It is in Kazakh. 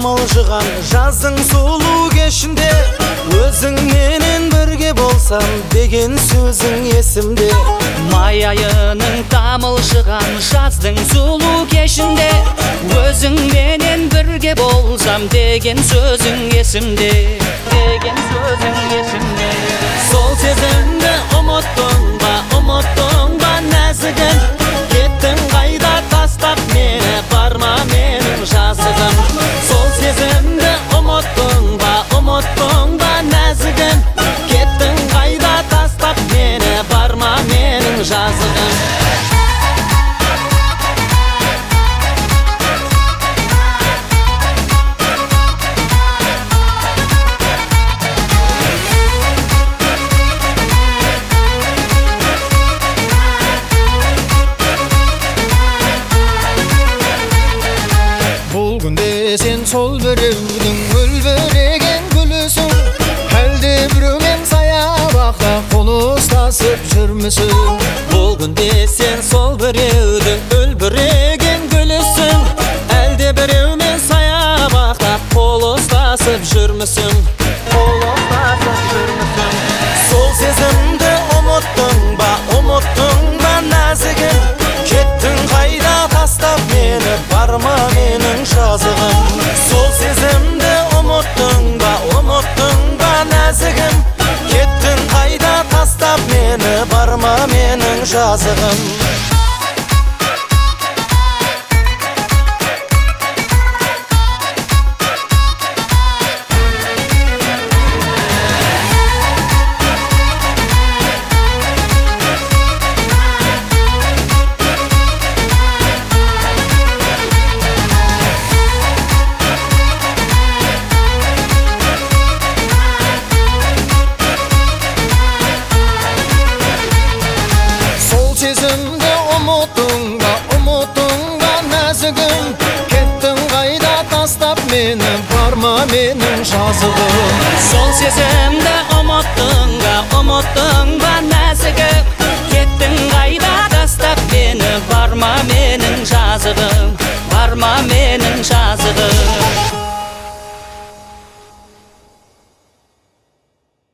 тамылжыған жаздың сұлу кешінде өзің менен бірге болсам деген сөзің есімде. Май айының тамылжыған жаздың сұлу кешінде өзің менен бірге болсам деген сөзің есімде. Сол сезімді ұмыттың ба нәзігім, кеттің қайда тастап мені, барма менің жазығым. Сол сезімді ұмыттың ба нәзігім, кеттің қайда тастап мені, барма менің жазығым. Сен сол біреудің өлбіреген гүлісің, әлде біреумен саябақта қол ұстасып жүрмісің? Бұл күнде сен сол біреудің өлбіреген гүлісің, әлде біреумен саябақта қол ұстасып жүрмісің? Сол сезімді ұмыттың ба нәзігім, кеттің қайда тастап мені, барма менің жазығым. Сол сезімді ұмыттың ба нәзігім, кеттің қайда тастап мені, барма менің жазығым. Сезімді ұмыттың ба нәзігім, кеттің қайда тастап мені, барма менің жазығым. Сол сезімді ұмыттың ба нәзігім, кеттің қайда тастап мені, барма менің жазығым, барма менің жазығым.